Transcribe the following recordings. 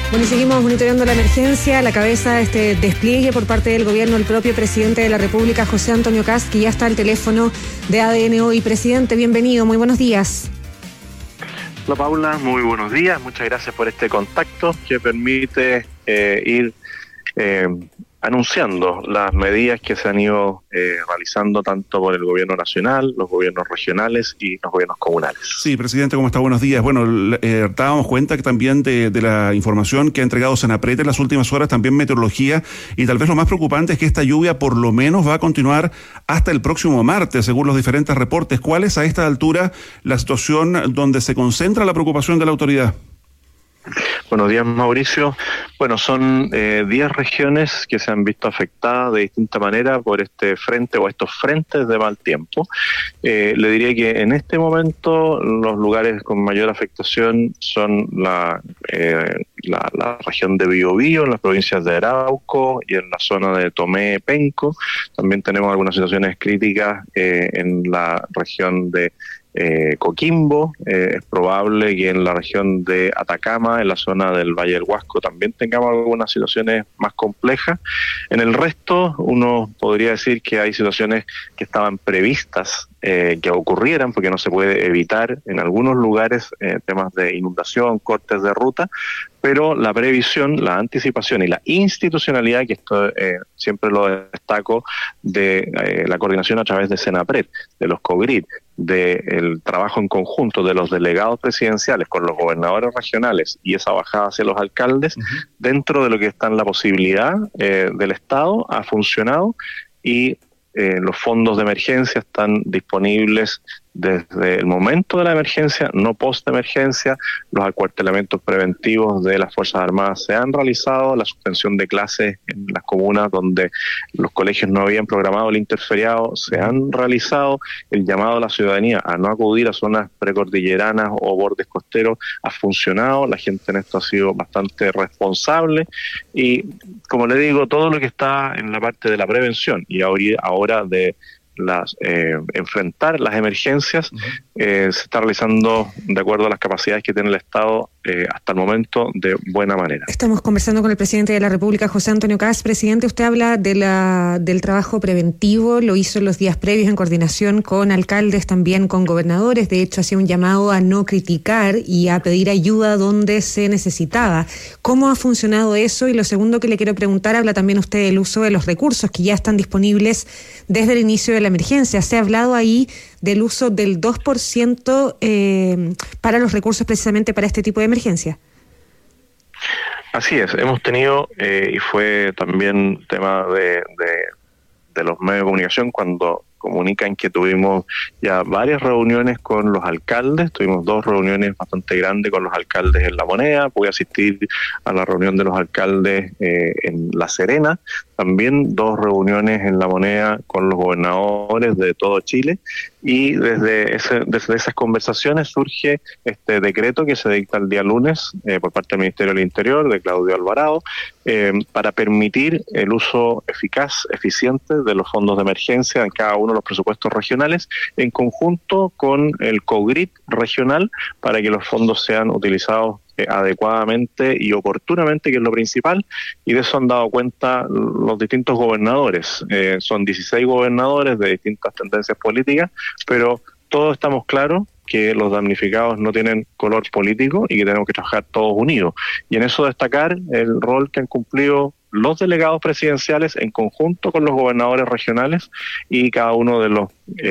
Bueno, y seguimos monitoreando la emergencia, a la cabeza de este despliegue por parte del gobierno, el propio presidente de la República, José Antonio Kast, que ya está al teléfono de ADN hoy. Presidente, bienvenido, muy buenos días. Hola Paula, muy buenos días, muchas gracias por este contacto que permite ir anunciando las medidas que se han ido realizando tanto por el gobierno nacional, los gobiernos regionales y los gobiernos comunales. Sí, presidente, ¿cómo está? Buenos días. Bueno, dábamos cuenta que también de la información que ha entregado Senapred en las últimas horas, también meteorología, y tal vez lo más preocupante es que esta lluvia por lo menos va a continuar hasta el próximo martes, según los diferentes reportes. ¿Cuál es a esta altura la situación donde se concentra la preocupación de la autoridad? Buenos días, Mauricio. Bueno, son 10 regiones que se han visto afectadas de distinta manera por este frente o estos frentes de mal tiempo. Le diría que en este momento los lugares con mayor afectación son la región de Biobío, en las provincias de Arauco y en la zona de Tomé, Penco. También tenemos algunas situaciones críticas en la región de Coquimbo. Es probable que en la región de Atacama, en la zona del Valle del Huasco, también tengamos algunas situaciones más complejas. En el resto, uno podría decir que hay situaciones que estaban previstas que ocurrieran, porque no se puede evitar en algunos lugares temas de inundación, cortes de ruta, pero la previsión, la anticipación y la institucionalidad, que esto siempre lo destaco, de la coordinación a través de Senapred, de los COGRID, del trabajo en conjunto de los delegados presidenciales con los gobernadores regionales y esa bajada hacia los alcaldes, dentro de lo que está en la posibilidad del Estado, ha funcionado, y los fondos de emergencia están disponibles desde el momento de la emergencia, no post-emergencia. Los acuartelamientos preventivos de las Fuerzas Armadas se han realizado, la suspensión de clases en las comunas donde los colegios no habían programado el interferiado se han realizado, el llamado a la ciudadanía a no acudir a zonas precordilleranas o bordes costeros ha funcionado, la gente en esto ha sido bastante responsable y, como le digo, todo lo que está en la parte de la prevención y ahora de enfrentar las emergencias se está realizando de acuerdo a las capacidades que tiene el Estado hasta el momento de buena manera. Estamos conversando con el presidente de la República, José Antonio Kast. Presidente, usted habla del trabajo preventivo, lo hizo en los días previos en coordinación con alcaldes, también con gobernadores. De hecho, hacía un llamado a no criticar y a pedir ayuda donde se necesitaba. ¿Cómo ha funcionado eso? Y lo segundo que le quiero preguntar, habla también usted del uso de los recursos que ya están disponibles desde el inicio de la emergencia. Se ha hablado ahí del uso del 2% para los recursos precisamente para este tipo de emergencia. Así es, hemos tenido, y fue también tema de los medios de comunicación cuando comunican que tuvimos ya varias reuniones con los alcaldes, tuvimos 2 reuniones bastante grandes con los alcaldes en La Moneda, pude asistir a la reunión de los alcaldes en La Serena, también 2 reuniones en La Moneda con los gobernadores de todo Chile, y desde esas conversaciones surge este decreto que se dicta el día lunes por parte del Ministerio del Interior, de Claudio Alvarado, para permitir el uso eficaz, eficiente de los fondos de emergencia en cada uno de los presupuestos regionales, en conjunto con el COGRID regional, para que los fondos sean utilizados adecuadamente y oportunamente, que es lo principal, y de eso han dado cuenta los distintos gobernadores. Son 16 gobernadores de distintas tendencias políticas, pero todos estamos claros que los damnificados no tienen color político y que tenemos que trabajar todos unidos. Y en eso destacar el rol que han cumplido los delegados presidenciales en conjunto con los gobernadores regionales y cada uno de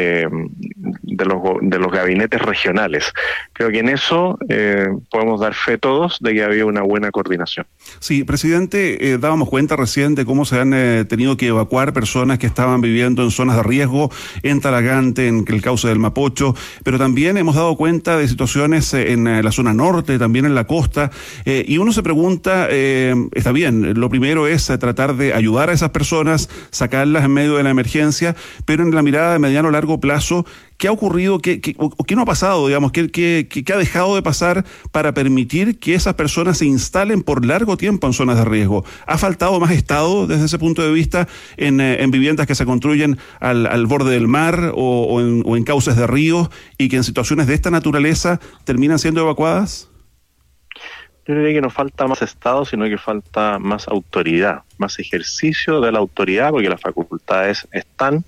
los gabinetes regionales. Creo que en eso podemos dar fe todos de que había una buena coordinación. Sí, presidente, dábamos cuenta recién de cómo se han tenido que evacuar personas que estaban viviendo en zonas de riesgo, en Talagante, en el cauce del Mapocho, pero también hemos dado cuenta de situaciones en la zona norte, también en la costa, y uno se pregunta, está bien, lo primero es tratar de ayudar a esas personas, sacarlas en medio de la emergencia, pero en la mirada de mediano o largo plazo, ¿qué ha ocurrido? ¿Qué no ha pasado? Digamos, ¿qué ha dejado de pasar para permitir que esas personas se instalen por largo tiempo en zonas de riesgo? ¿Ha faltado más Estado desde ese punto de vista en viviendas que se construyen al borde del mar o en cauces de ríos y que en situaciones de esta naturaleza terminan siendo evacuadas? Yo diría que no falta más Estado, sino que falta más autoridad, más ejercicio de la autoridad, porque las facultades están,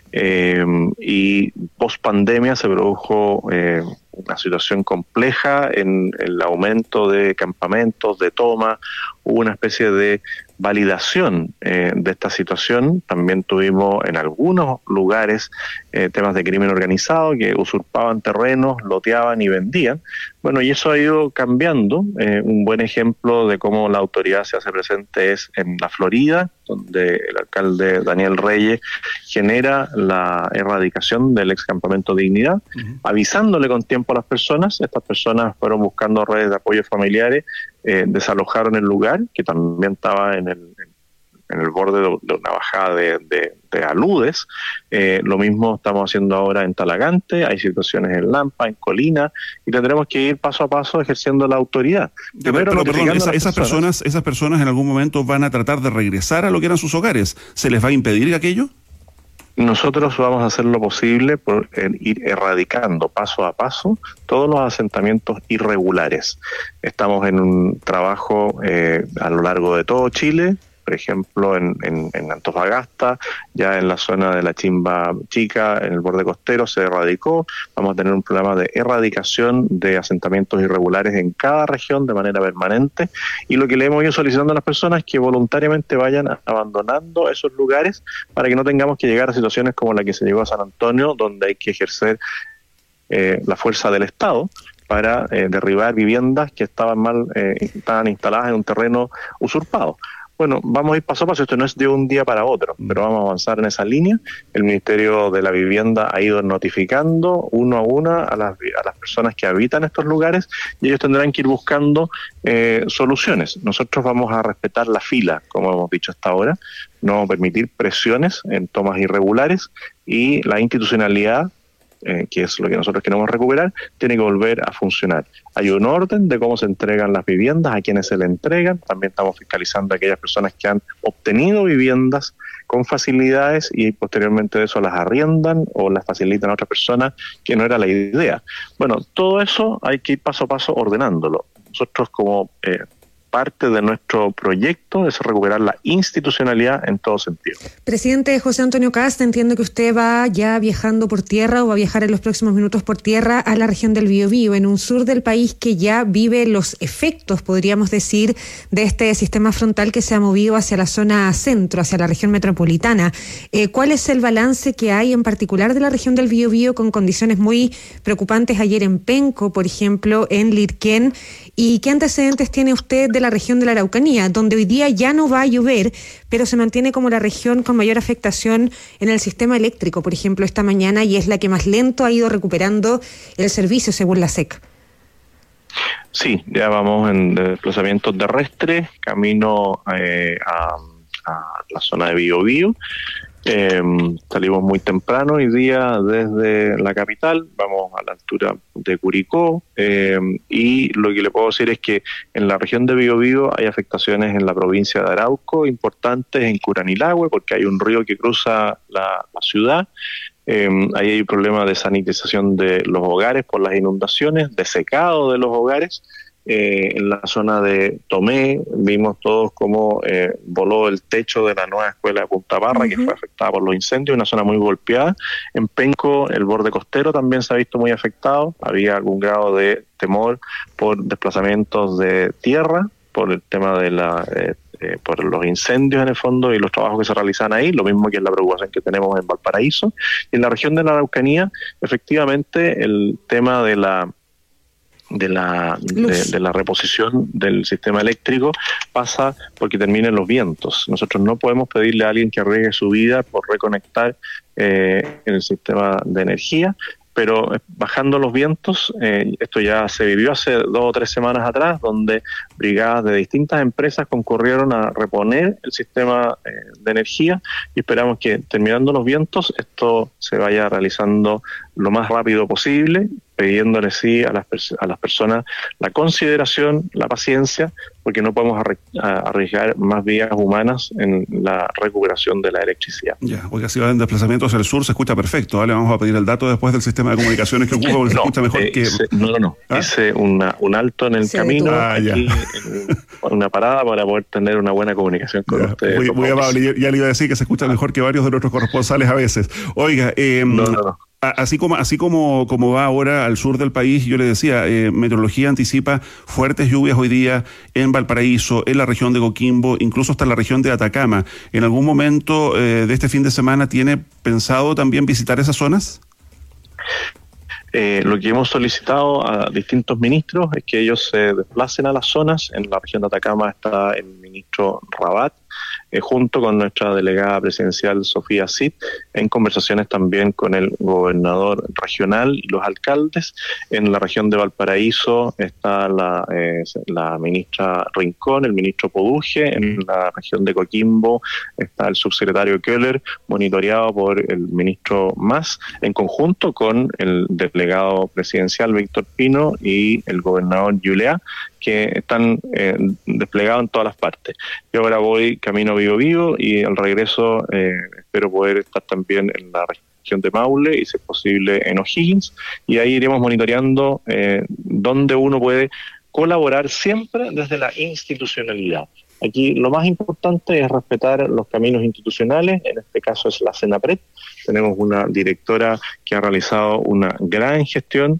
y post pandemia se produjo una situación compleja en el aumento de campamentos, de toma, hubo una especie de validación de esta situación. También tuvimos en algunos lugares temas de crimen organizado que usurpaban terrenos, loteaban y vendían. Bueno, y eso ha ido cambiando. Un buen ejemplo de cómo la autoridad se hace presente es en la Florida, donde el alcalde Daniel Reyes genera la erradicación del ex campamento Dignidad, avisándole con tiempo a las personas. Estas personas fueron buscando redes de apoyo familiares, desalojaron el lugar, que también estaba en el borde de una bajada de aludes. Lo mismo estamos haciendo ahora en Talagante, hay situaciones en Lampa, en Colina, y tendremos que ir paso a paso ejerciendo la autoridad. Pero perdón, esas personas en algún momento van a tratar de regresar a lo que eran sus hogares. ¿Se les va a impedir aquello? Nosotros vamos a hacer lo posible por ir erradicando paso a paso todos los asentamientos irregulares. Estamos en un trabajo a lo largo de todo Chile. Por ejemplo, en Antofagasta, ya en la zona de la Chimba Chica, en el borde costero, se erradicó. Vamos a tener un programa de erradicación de asentamientos irregulares en cada región de manera permanente. Y lo que le hemos ido solicitando a las personas es que voluntariamente vayan abandonando esos lugares para que no tengamos que llegar a situaciones como la que se llegó a San Antonio, donde hay que ejercer la fuerza del Estado para derribar viviendas que estaban instaladas en un terreno usurpado. Bueno, vamos a ir paso a paso, esto no es de un día para otro, pero vamos a avanzar en esa línea. El Ministerio de la Vivienda ha ido notificando uno a una a las personas que habitan estos lugares y ellos tendrán que ir buscando soluciones. Nosotros vamos a respetar la fila, como hemos dicho hasta ahora, no vamos a permitir presiones en tomas irregulares y la institucionalidad, que es lo que nosotros queremos recuperar, tiene que volver a funcionar. Hay un orden de cómo se entregan las viviendas, a quienes se le entregan. También estamos fiscalizando a aquellas personas que han obtenido viviendas con facilidades y posteriormente de eso las arriendan o las facilitan a otra persona, que no era la idea. Bueno, todo eso hay que ir paso a paso ordenándolo. Nosotros como parte de nuestro proyecto es recuperar la institucionalidad en todo sentido. Presidente José Antonio Kast, entiendo que usted va ya viajando por tierra o va a viajar en los próximos minutos por tierra a la región del Biobío, en un sur del país que ya vive los efectos, podríamos decir, de este sistema frontal que se ha movido hacia la zona centro, hacia la región metropolitana. ¿Cuál es el balance que hay en particular de la región del Biobío con condiciones muy preocupantes ayer en Penco, por ejemplo, en Lirquén? ¿Y qué antecedentes tiene usted de la región de la Araucanía, donde hoy día ya no va a llover, pero se mantiene como la región con mayor afectación en el sistema eléctrico, por ejemplo, esta mañana, y es la que más lento ha ido recuperando el servicio según la SEC? Sí, ya vamos en desplazamiento terrestre, camino a la zona de Biobío. Salimos muy temprano hoy día desde la capital, vamos a la altura de Curicó, y lo que le puedo decir es que en la región de Biobío hay afectaciones en la provincia de Arauco importantes, en Curanilahue, porque hay un río que cruza la ciudad. Ahí hay un problema de sanitización de los hogares por las inundaciones, de secado de los hogares. En la zona de Tomé vimos todos cómo voló el techo de la nueva escuela de Punta Parra, que fue afectada por los incendios, una zona muy golpeada. En Penco el borde costero también se ha visto muy afectado, había algún grado de temor por desplazamientos de tierra, por el tema de por los incendios en el fondo y los trabajos que se realizan ahí, lo mismo que es la preocupación que tenemos en Valparaíso. Y en la región de la Araucanía, efectivamente, el tema de la reposición del sistema eléctrico pasa porque terminen los vientos. Nosotros no podemos pedirle a alguien que arriesgue su vida por reconectar el sistema de energía, pero bajando los vientos, esto ya se vivió hace 2 o 3 semanas atrás, donde brigadas de distintas empresas concurrieron a reponer el sistema de energía, y esperamos que terminando los vientos esto se vaya realizando lo más rápido posible, pidiéndole sí a las personas la consideración, la paciencia, porque no podemos arriesgar más vidas humanas en la recuperación de la electricidad. Ya, porque si va en desplazamiento hacia el sur se escucha perfecto, ¿vale? Vamos a pedir el dato después del sistema de comunicaciones que ocupa, porque se escucha mejor que... No. ¿Ah? Hice un alto en el camino, aquí, una parada para poder tener una buena comunicación con ustedes. Muy amable, ya le iba a decir que se escucha mejor que varios de nuestros corresponsales a veces. Oiga, No. Así como va ahora al sur del país, yo le decía, meteorología anticipa fuertes lluvias hoy día en Valparaíso, en la región de Coquimbo, incluso hasta la región de Atacama. ¿En algún momento de este fin de semana tiene pensado también visitar esas zonas? Lo que hemos solicitado a distintos ministros es que ellos se desplacen a las zonas. En la región de Atacama está el ministro Rabat, junto con nuestra delegada presidencial Sofía Cid, en conversaciones también con el gobernador regional y los alcaldes. En la región de Valparaíso está la ministra Rincón, el ministro Poduje. En la región de Coquimbo está el subsecretario Köhler, monitoreado por el ministro Mas, en conjunto con el delegado presidencial Víctor Pino y el gobernador Yuleá, que están desplegados en todas las partes. Yo ahora voy camino Biobío y al regreso espero poder estar también en la región de Maule y, si es posible, en O'Higgins, y ahí iremos monitoreando dónde uno puede colaborar siempre desde la institucionalidad. Aquí lo más importante es respetar los caminos institucionales, en este caso es la Senapred. Tenemos una directora que ha realizado una gran gestión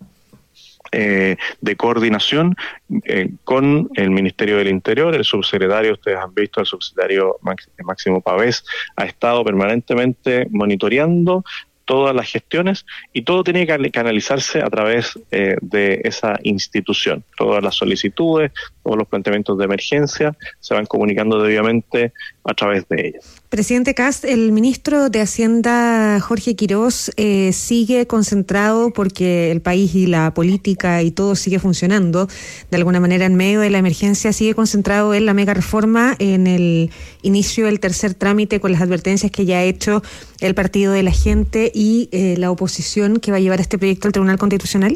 de coordinación con el Ministerio del Interior. El subsecretario, ustedes han visto, el subsecretario Máximo Pavés ha estado permanentemente monitoreando todas las gestiones, y todo tiene que canalizarse a través de esa institución. Todas las solicitudes, todos los planteamientos de emergencia se van comunicando debidamente a través de ellas. Presidente Kast, el ministro de Hacienda, Jorge Quirós, sigue concentrado porque el país y la política y todo sigue funcionando. De alguna manera, en medio de la emergencia, sigue concentrado en la mega reforma, en el inicio del tercer trámite con las advertencias que ya ha hecho el Partido de la Gente y la oposición que va a llevar este proyecto al Tribunal Constitucional.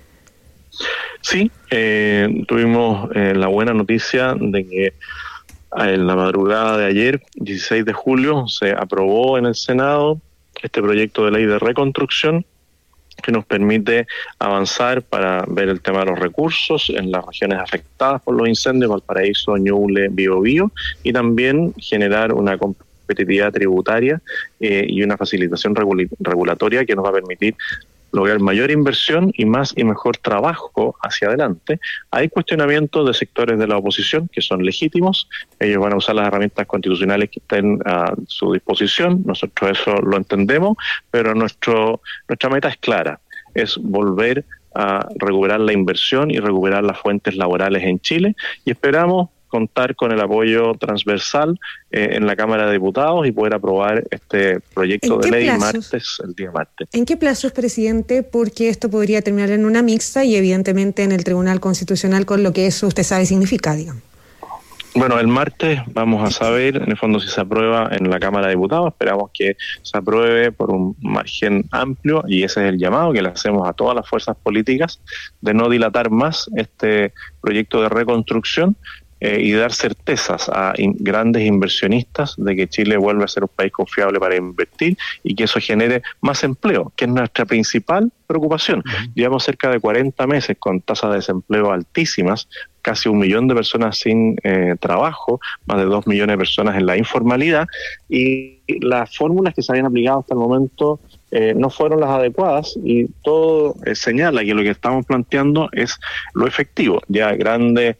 Sí, tuvimos la buena noticia de que en la madrugada de ayer, 16 de julio, se aprobó en el Senado este proyecto de ley de reconstrucción que nos permite avanzar para ver el tema de los recursos en las regiones afectadas por los incendios, Valparaíso, Ñuble, Biobío, y también generar una competitividad tributaria y una facilitación regulatoria que nos va a permitir lograr mayor inversión y más y mejor trabajo hacia adelante. Hay cuestionamientos de sectores de la oposición que son legítimos. Ellos van a usar las herramientas constitucionales que estén a su disposición. Nosotros eso lo entendemos, pero nuestra meta es clara, es volver a recuperar la inversión y recuperar las fuentes laborales en Chile, y esperamos contar con el apoyo transversal en la Cámara de Diputados y poder aprobar este proyecto de ley el día martes. ¿En qué plazos, presidente? Porque esto podría terminar en una mixta y evidentemente en el Tribunal Constitucional, con lo que eso usted sabe significa, digamos. Bueno, el martes vamos a saber, en el fondo, si se aprueba en la Cámara de Diputados. Esperamos que se apruebe por un margen amplio, y ese es el llamado que le hacemos a todas las fuerzas políticas, de no dilatar más este proyecto de reconstrucción, y dar certezas a grandes inversionistas de que Chile vuelve a ser un país confiable para invertir y que eso genere más empleo, que es nuestra principal preocupación. Llevamos cerca de 40 meses con tasas de desempleo altísimas, casi 1 millón de personas sin trabajo, más de 2 millones de personas en la informalidad, y las fórmulas que se habían aplicado hasta el momento no fueron las adecuadas, y todo señala que lo que estamos planteando es lo efectivo. Ya grandes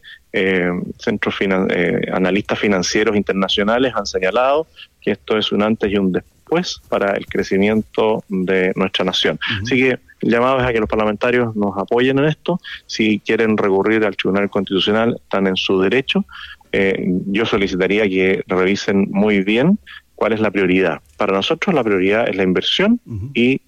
analistas financieros internacionales han señalado que esto es un antes y un después para el crecimiento de nuestra nación. Así que el llamado es a que los parlamentarios nos apoyen en esto. Si quieren recurrir al Tribunal Constitucional, están en su derecho. Yo solicitaría que revisen muy bien cuál es la prioridad. Para nosotros la prioridad es la inversión y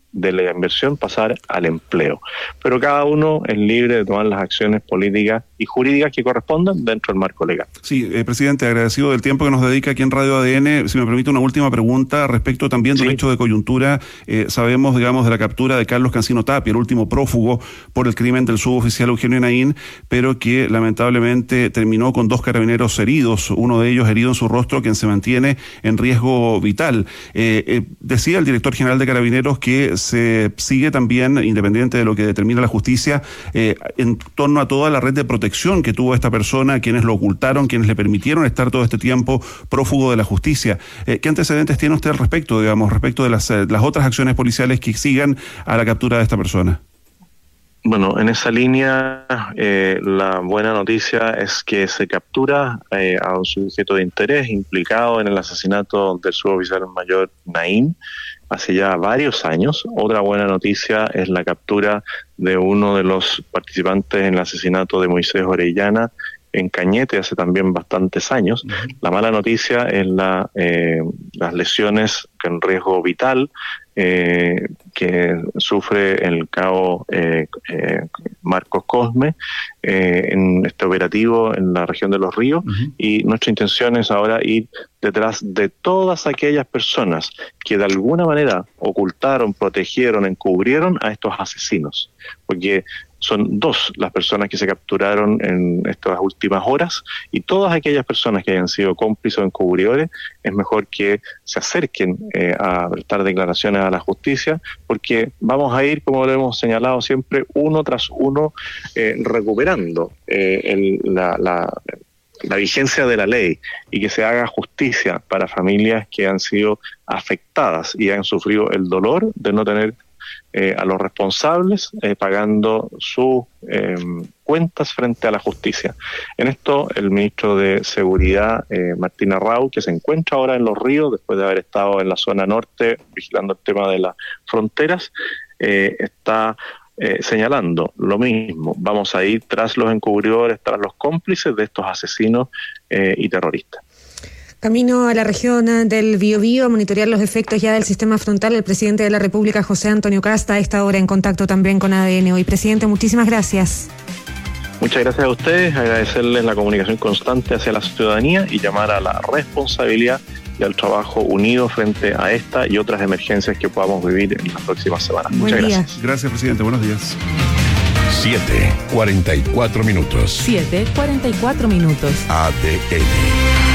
de la inversión pasar al empleo. Pero cada uno es libre de tomar las acciones políticas y jurídicas que correspondan dentro del marco legal. Sí, presidente, agradecido del tiempo que nos dedica aquí en Radio ADN. Si me permite una última pregunta respecto también de un hecho de coyuntura. Sabemos, digamos, de la captura de Carlos Cancino Tapia, el último prófugo por el crimen del suboficial Eugenio Naín, pero que lamentablemente terminó con 2 carabineros heridos, uno de ellos herido en su rostro, quien se mantiene en riesgo vital. Decía el director general de Carabineros que se sigue también, independiente de lo que determina la justicia, en torno a toda la red de protección que tuvo esta persona, quienes lo ocultaron, quienes le permitieron estar todo este tiempo prófugo de la justicia. ¿Qué antecedentes tiene usted al respecto, digamos, respecto de las otras acciones policiales que sigan a la captura de esta persona? Bueno, en esa línea, la buena noticia es que se captura a un sujeto de interés implicado en el asesinato del suboficial mayor Naín hace ya varios años. Otra buena noticia es la captura de uno de los participantes en el asesinato de Moisés Orellana en Cañete hace también bastantes años. La mala noticia es las lesiones en riesgo vital que sufre el cabo Marcos Cosme en este operativo en la región de Los Ríos, y nuestra intención es ahora ir detrás de todas aquellas personas que de alguna manera ocultaron, protegieron, encubrieron a estos asesinos, porque son 2 las personas que se capturaron en estas últimas horas, y todas aquellas personas que hayan sido cómplices o encubridores es mejor que se acerquen a prestar declaraciones a la justicia, porque vamos a ir, como lo hemos señalado siempre, uno tras uno recuperando la vigencia de la ley, y que se haga justicia para familias que han sido afectadas y han sufrido el dolor de no tener a los responsables pagando sus cuentas frente a la justicia. En esto, el ministro de Seguridad, Martín Arrau, que se encuentra ahora en Los Ríos, después de haber estado en la zona norte vigilando el tema de las fronteras, está señalando lo mismo. Vamos a ir tras los encubridores, tras los cómplices de estos asesinos y terroristas. Camino a la región del Biobío a monitorear los efectos ya del sistema frontal, el presidente de la República, José Antonio Kast, a esta hora en contacto también con ADN hoy. Presidente, muchísimas gracias. Muchas gracias a ustedes, agradecerles la comunicación constante hacia la ciudadanía y llamar a la responsabilidad y al trabajo unido frente a esta y otras emergencias que podamos vivir en las próximas semanas. Muchas gracias. Gracias, presidente. Buenos días. 7:44 minutos. 7:44 minutos. ADN.